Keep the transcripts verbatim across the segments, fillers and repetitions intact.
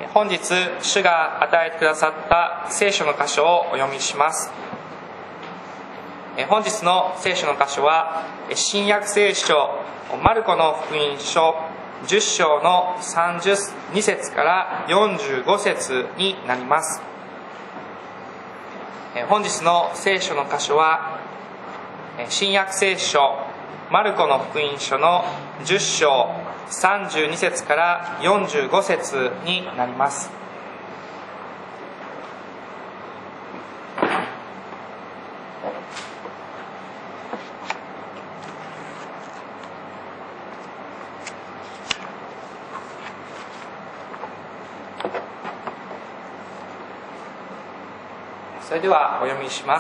本日主が与えてくださった聖書の箇所をお読みします。本日の聖書の箇所は新約聖書マルコの福音書じゅっ章のさんじゅうに節からよんじゅうご節になります。本日の聖書の箇所は新約聖書マルコの福音書のじゅっ章さんじゅうに節からよんじゅうご節になります。それではお読みします。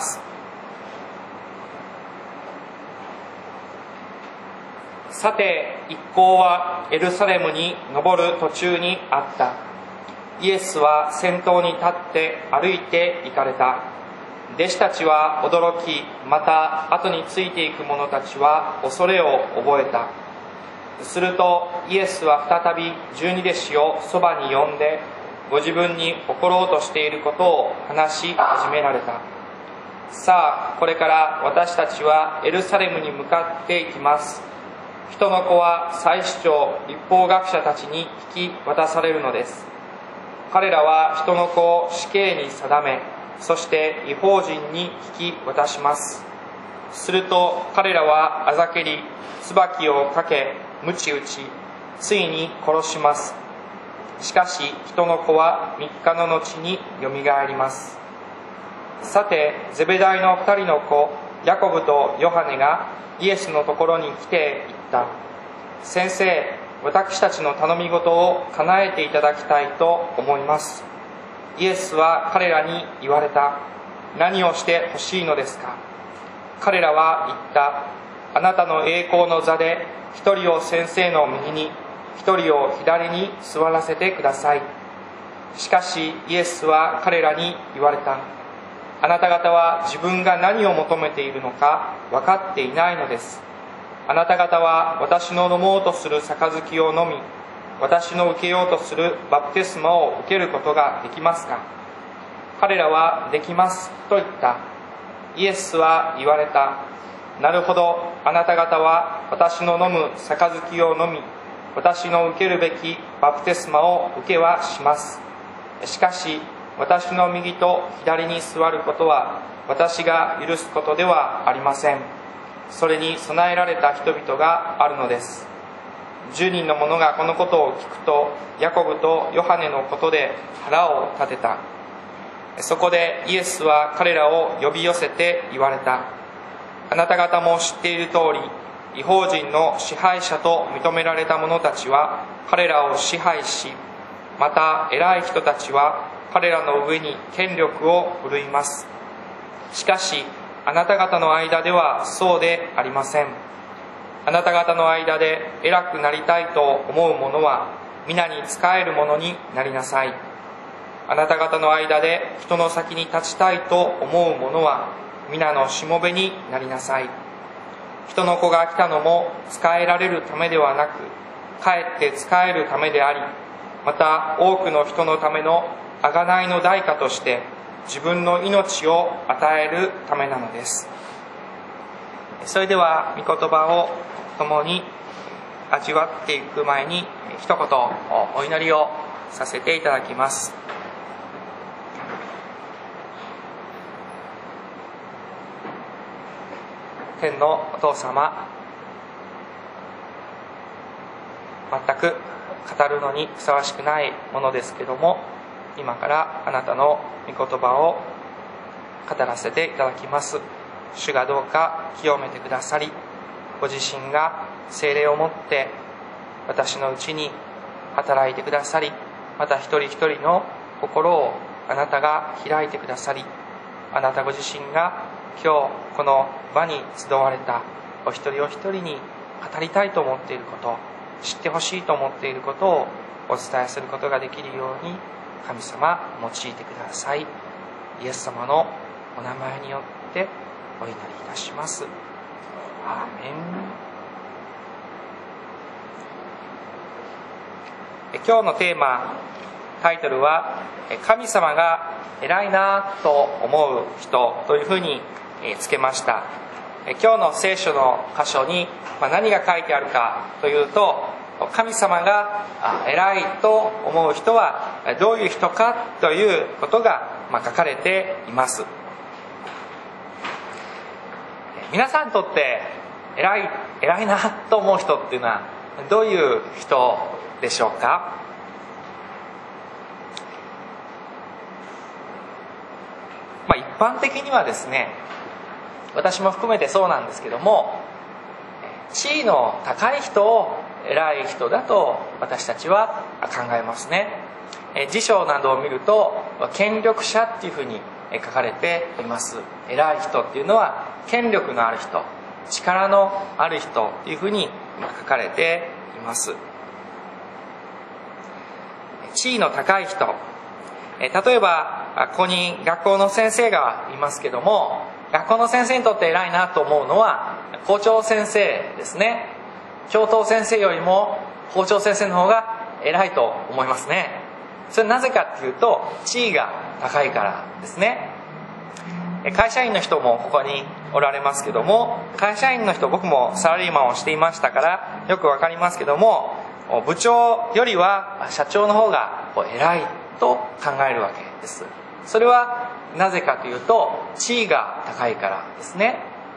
さて一行はエルサレムに登る途中にあった。イエスは先頭に立って歩いて行かれた。弟子たちは驚き、また後についていく者たちは恐れを覚えた。するとイエスは再び十二弟子をそばに呼んで、ご自分に起ころうとしていることを話し始められた。さあこれから私たちはエルサレムに向かっていきます。人の子は祭司長、律法学者たちに引き渡されるのです。彼らは人の子を死刑に定め、そして異邦人に引き渡します。すると彼らはあざけり、椿をかけ、鞭打ち、ついに殺します。しかし人の子は三日の後によみがえります。さてゼベダイの二人の子ヤコブとヨハネがイエスのところに来て言った。先生、私たちの頼み事を叶えていただきたいと思います。イエスは彼らに言われた。何をしてほしいのですか。彼らは言った。あなたの栄光の座で一人を先生の右に、一人を左に座らせてください。しかしイエスは彼らに言われた。あなた方は自分が何を求めているのか分かっていないのです。あなた方は私の飲もうとする杯を飲み、私の受けようとするバプテスマを受けることができますか。彼らはできますと言った。イエスは言われた。なるほど、あなた方は私の飲む杯を飲み、私の受けるべきバプテスマを受けはします。しかし私の右と左に座ることは私が許すことではありません。それに備えられた人々があるのです。十人の者がこのことを聞くと、ヤコブとヨハネのことで腹を立てた。そこでイエスは彼らを呼び寄せて言われた。あなた方も知っている通り、異邦人の支配者と認められた者たちは彼らを支配し、また偉い人たちは彼らの上に権力を振るいます。しかしあなた方の間ではそうでありません。あなた方の間で偉くなりたいと思う者は皆に仕える者になりなさい。あなた方の間で人の先に立ちたいと思う者は皆のしもべになりなさい。人の子が来たのも仕えられるためではなく、かえって仕えるためであり、また多くの人のための贖いの代価として自分の命を与えるためなのです。それでは御言葉を共に味わっていく前に一言お祈りをさせていただきます。天のお父様、全く語るのにふさわしくないものですけども、今からあなたの御言葉を語らせていただきます。主がどうか清めてくださり、ご自身が聖霊をもって私のうちに働いてくださり、また一人一人の心をあなたが開いてくださり、あなたご自身が今日この場に集われたお一人お一人に語りたいと思っていること、知ってほしいと思っていることをお伝えすることができるように神様用いてください。イエス様のお名前によってお祈りいたします。アーメン。今日のテーマ、 タイトルは神様が偉いなと思う人というふうにつけました。今日の聖書の箇所に何が書いてあるかというと、神様が偉いと思う人はどういう人かということが書かれています。皆さんにとって偉い偉いなと思う人っていうのはどういう人でしょうか。まあ、一般的にはですね、私も含めてそうなんですけども、地位の高い人を偉い人だと私たちは考えますね。辞書などを見ると権力者っていうふうに書かれています。偉い人っていうのは権力のある人、力のある人っていうふうに書かれています。地位の高い人、例えばここに学校の先生がいますけども、学校の先生にとって偉いなと思うのは校長先生ですね。教頭先生よりも校長先生の方が偉いと思いますね。それはなぜかっていうと、地位が高いからですね。会社員の人もここにおられますけども、会社員の人、僕もサラリーマンをしていましたからよくわかりますけども、部長よりは社長の方が偉いと考えるわけです。それはなぜかというと、地位が高いからですね。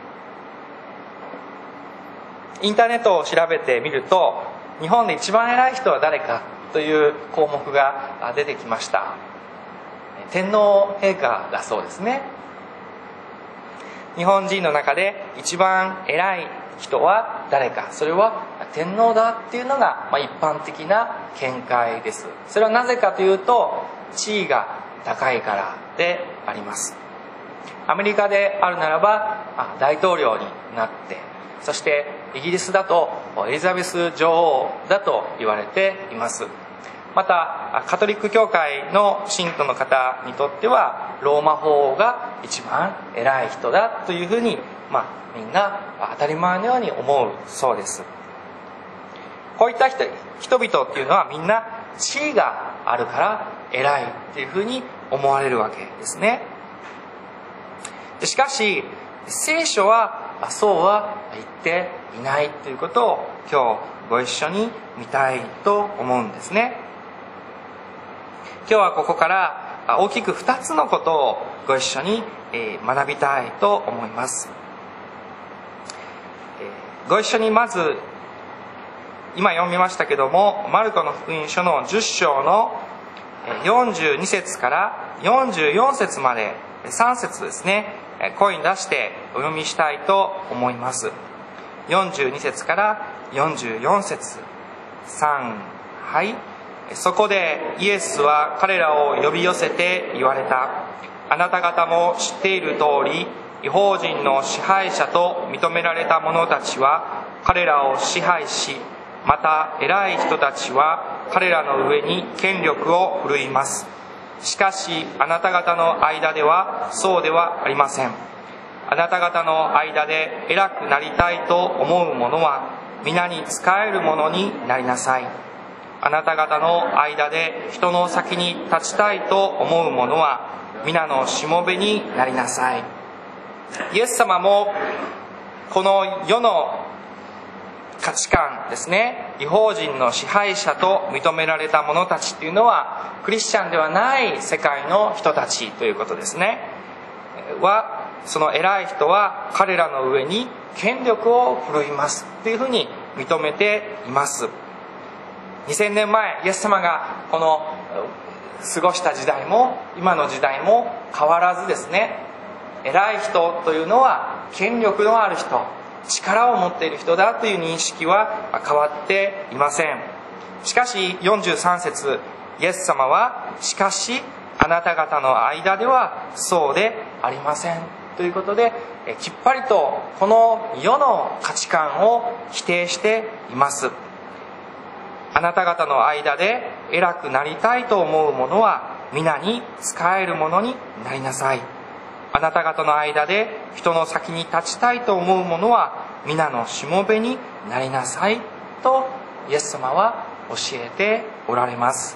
インターネットを調べてみると、日本で一番偉い人は誰かという項目が出てきました。天皇陛下だそうですね。日本人の中で一番偉い人は誰か、それは天皇だっていうのが、まあ、一般的な見解です。それはなぜかというと、地位が高いからであります。アメリカであるならば大統領になって、そしてイギリスだとエリザベス女王だと言われています。またカトリック教会の信徒の方にとってはローマ法王が一番偉い人だというふうに、まあ、みんな当たり前のように思うそうです。こういった人、人々っていうのはみんな地位があるから偉いっていうふうに思われるわけですね。しかし聖書はそうは言っていないということを今日ご一緒に見たいと思うんですね。今日はここから大きくふたつのことをご一緒に学びたいと思います。ご一緒にまず今読みましたけども、マルコの福音書のじゅっ章のよんじゅうに節からよんじゅうよん節までさん節ですね、声に出してお読みしたいと思います。よんじゅうに節からよんじゅうよん節、さん、はい。そこでイエスは彼らを呼び寄せて言われた。あなた方も知っている通り、異邦人の支配者と認められた者たちは彼らを支配し、また偉い人たちは彼らの上に権力を振るいます。しかしあなた方の間ではそうではありません。あなた方の間で偉くなりたいと思う者は皆に仕える者になりなさい。あなた方の間で人の先に立ちたいと思う者は皆のしもべになりなさい。イエス様もこの世の価値観ですね、異邦人の支配者と認められた者たちっていうのはクリスチャンではない世界の人たちということですね。はその偉い人は彼らの上に権力を振るいますというふうに認めています。にせんねんまえイエス様がこの過ごした時代も今の時代も変わらずですね、偉い人というのは権力のある人、力を持っている人だという認識は変わっていません。しかしよんじゅうさん節、イエス様はしかしあなた方の間ではそうでありませんということで、きっぱりとこの世の価値観を否定しています。あなた方の間で偉くなりたいと思う者は皆に仕える者になりなさい。あなた方の間で人の先に立ちたいと思う者は皆のしもべになりなさいとイエス様は教えておられます。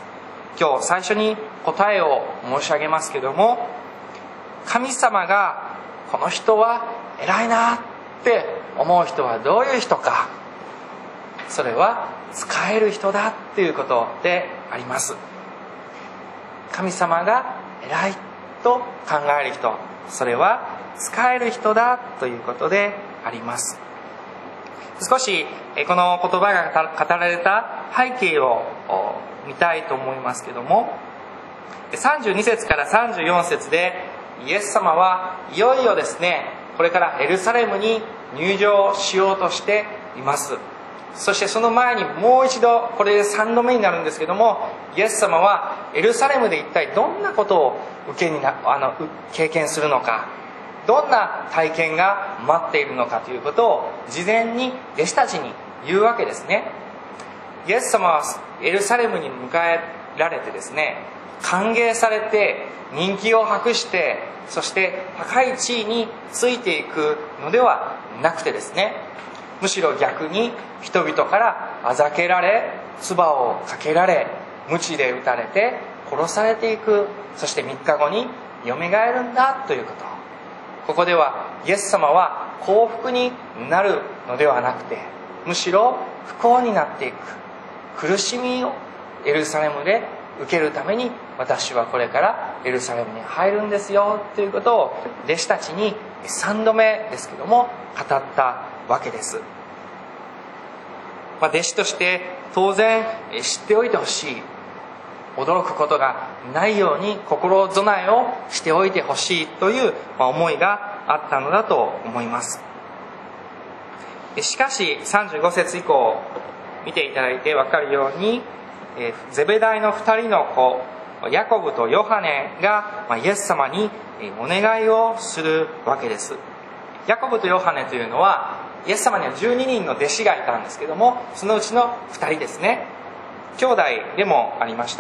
今日最初に答えを申し上げますけども、神様がこの人は偉いなって思う人はどういう人か、それは使える人だっていうことであります。神様が偉いと考える人、それは使える人だということであります。少しこの言葉が語られた背景を見たいと思いますけども、さんじゅうに節からさんじゅうよん節でイエス様はいよいよですね、これからエルサレムに入場しようとしています。そしてその前にもう一度、これでさんどめになるんですけども、イエス様はエルサレムで一体どんなことを受けになあの経験するのか、どんな体験が待っているのかということを事前に弟子たちに言うわけですね。イエス様はエルサレムに迎えられてですね、歓迎されて人気を博して、そして高い地位についていくのではなくてですね、むしろ逆に人々からあざけられ、唾をかけられ、鞭で打たれて殺されていく、そしてみっかごによみがえるんだということ。ここではイエス様は幸福になるのではなくて、むしろ不幸になっていく、苦しみをエルサレムで受けるために、私はこれからエルサレムに入るんですよということを弟子たちにさんどめですけども語ったわけです。まあ、弟子として当然知っておいてほしい、驚くことがないように心備えをしておいてほしいという思いがあったのだと思います。しかしさんじゅうご節以降見ていただいて分かるように、ゼベダイのふたりの子ヤコブとヨハネがイエス様にお願いをするわけです。ヤコブとヨハネというのはイエス様にはじゅうににんの弟子がいたんですけども、そのうちのふたりですね、兄弟でもありました。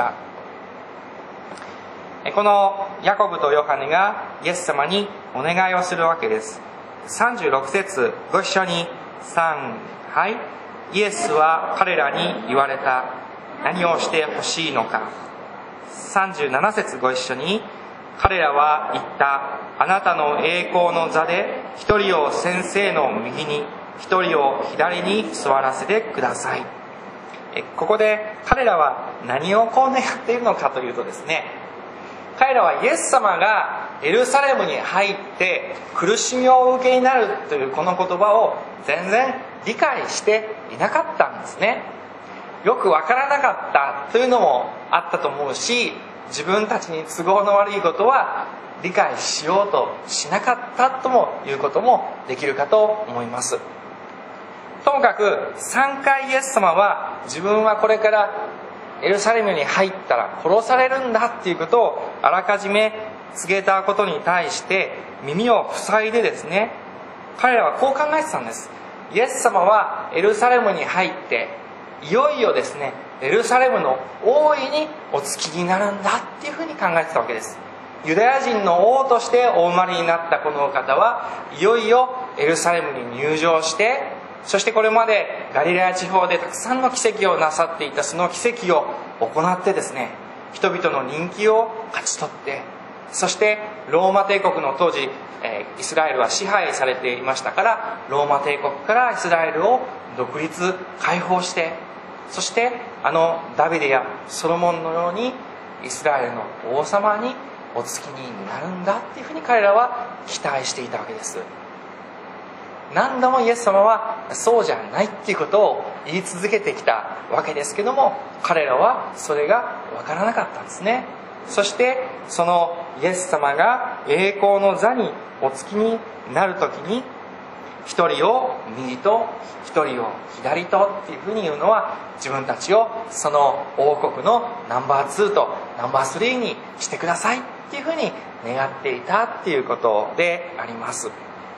このヤコブとヨハネがイエス様にお願いをするわけです。さんじゅうろく節ご一緒にさんはい。イエスは彼らに言われた。何をしてほしいのか。さんじゅうなな節ご一緒に、彼らは言った。あなたの栄光の座で一人を先生の右に、一人を左に座らせてください。えここで彼らは何をこう願っているのかというとですね、彼らはイエス様がエルサレムに入って苦しみをお受けになるというこの言葉を全然理解していなかったんですね。よくわからなかったというのもあったと思うし、自分たちに都合の悪いことは理解しようとしなかったともいうこともできるかと思います。ともかくさんかいイエス様は自分はこれからエルサレムに入ったら殺されるんだっていうことをあらかじめ告げたことに対して耳を塞いでですね、彼らはこう考えてたんです。イエス様はエルサレムに入っていよいよですね、エルサレムの王位におつきになるんだっていうふうに考えてたわけです。ユダヤ人の王としてお生まれになったこのお方はいよいよエルサレムに入場して、そしてこれまでガリラヤ地方でたくさんの奇跡をなさっていたその奇跡を行ってですね、人々の人気を勝ち取って、そしてローマ帝国の当時、えー、イスラエルは支配されていましたから、ローマ帝国からイスラエルを独立解放して、そしてあのダビデやソロモンのようにイスラエルの王様にお付きになるんだっていうふうに彼らは期待していたわけです。何度もイエス様はそうじゃないっていうことを言い続けてきたわけですけども、彼らはそれが分からなかったんですね。そしてそのイエス様が栄光の座にお付きになる時に、一人を右と一人を左とっていうふうに言うのは、自分たちをその王国のナンバーツーとナンバースリーにしてくださいっていうふうに願っていたっていうことであります。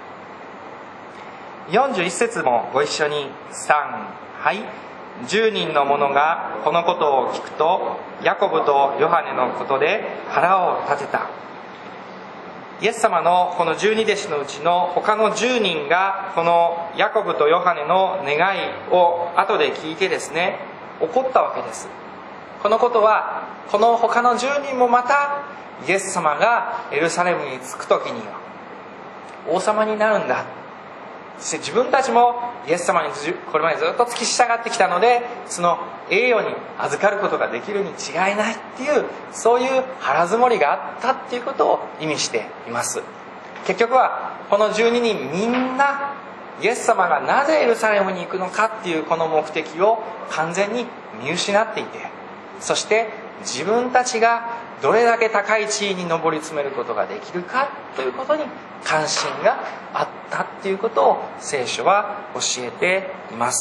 よんじゅういち節もご一緒にさんはい。じゅうにんの者がこのことを聞くと、ヤコブとヨハネのことで腹を立てた。イエス様のこのじゅうに弟子のうちの他のじゅうにんがこのヤコブとヨハネの願いを後で聞いてですね、怒ったわけです。 このことはこの他のじゅうにんもまたイエス様がエルサレムに着く時には王様になるんだ、そして自分たちもイエス様にこれまでずっと付き従ってきたので、その栄誉に預かることができるに違いないっていう、そういう腹積もりがあったっていうことを意味しています。結局はこのじゅうににんみんなイエス様がなぜエルサレムに行くのかっていうこの目的を完全に見失っていて、そして自分たちがどれだけ高い地位に上り詰めることができるかということに関心があったっていうことを聖書は教えています。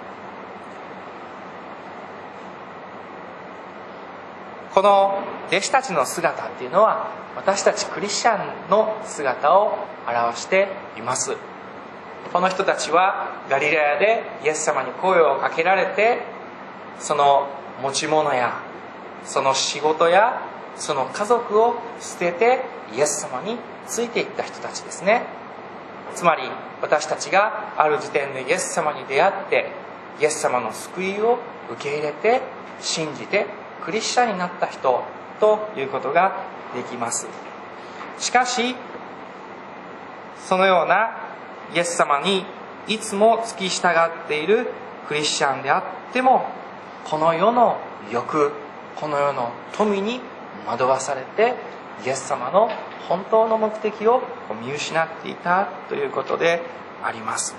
この弟子たちの姿っていうのは私たちクリスチャンの姿を表しています。この人たちはガリラヤでイエス様に声をかけられて、その持ち物やその仕事やその家族を捨ててイエス様についていった人たちですね。つまり私たちがある時点でイエス様に出会ってイエス様の救いを受け入れて信じてクリスチャンになった人ということができます。しかしそのようなイエス様にいつも付き従っているクリスチャンであっても、この世の欲、この世の富に惑わされてイエス様の本当の目的を見失っていたということであります。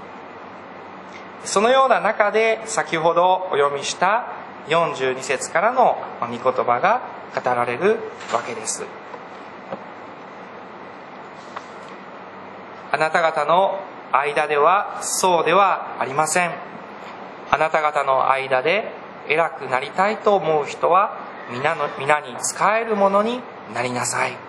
そのような中で先ほどお読みしたよんじゅうに節からの御言葉が語られるわけです。あなた方の間ではそうではありません。あなた方の間で偉くなりたいと思う人は皆の皆に仕えるものになりなさい。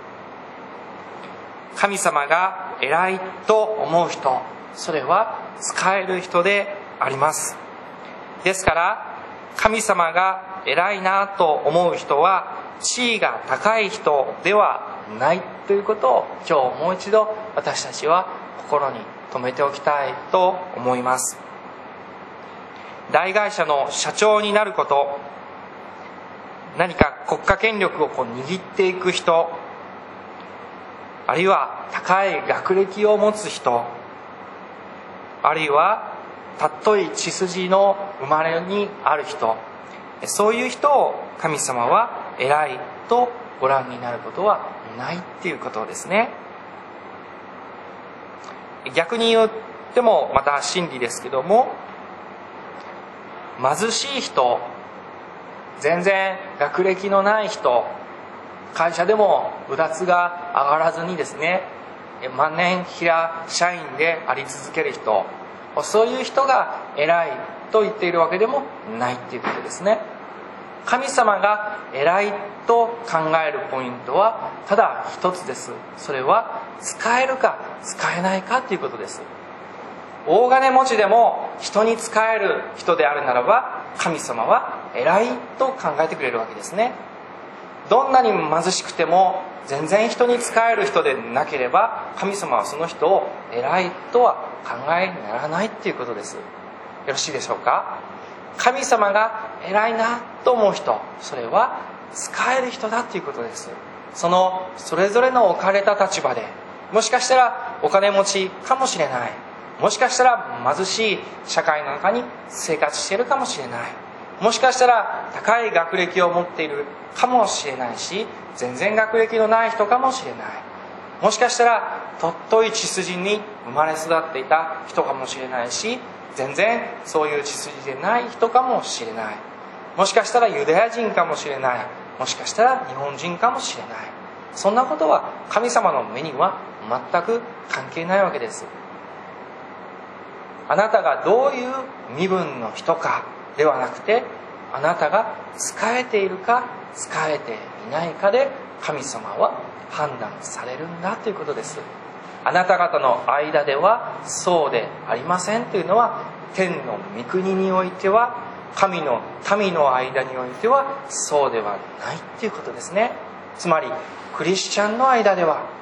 神様が偉いと思う人、それは仕える人であります。ですから神様が偉いなと思う人は地位が高い人ではないということを今日もう一度私たちは心に留めておきたいと思います。大会社の社長になること、何か国家権力をこう握っていく人、あるいは高い学歴を持つ人、あるいは尊い血筋の生まれにある人、そういう人を神様は偉いとご覧になることはないっていうことですね。逆に言ってもまた真理ですけども、貧しい人、全然学歴のない人、会社でもうだつが上がらずにですね、万年平社員であり続ける人、そういう人が偉いと言っているわけでもないっていうことですね。神様が偉いと考えるポイントはただ一つです。それは使えるか使えないかということです。大金持ちでも人に仕える人であるならば、神様は偉いと考えてくれるわけですね。どんなに貧しくても全然人に仕える人でなければ、神様はその人を偉いとは考えにならないっていうことです。よろしいでしょうか。神様が偉いなと思う人、それは使える人だということです。そのそれぞれの置かれた立場で、もしかしたらお金持ちかもしれない、もしかしたら貧しい社会の中に生活しているかもしれない、もしかしたら高い学歴を持っているかもしれないし、全然学歴のない人かもしれない、もしかしたら尊い血筋に生まれ育っていた人かもしれないし、全然そういう血筋でない人かもしれない、もしかしたらユダヤ人かもしれない、もしかしたら日本人かもしれない。そんなことは神様の目には全く関係ないわけです。あなたがどういう身分の人かではなくて、あなたが仕えているか仕えていないかで神様は判断されるんだということです。あなた方の間ではそうでありませんというのは、天の御国においては、神の民の間においてはそうではないということですね。つまりクリスチャンの間では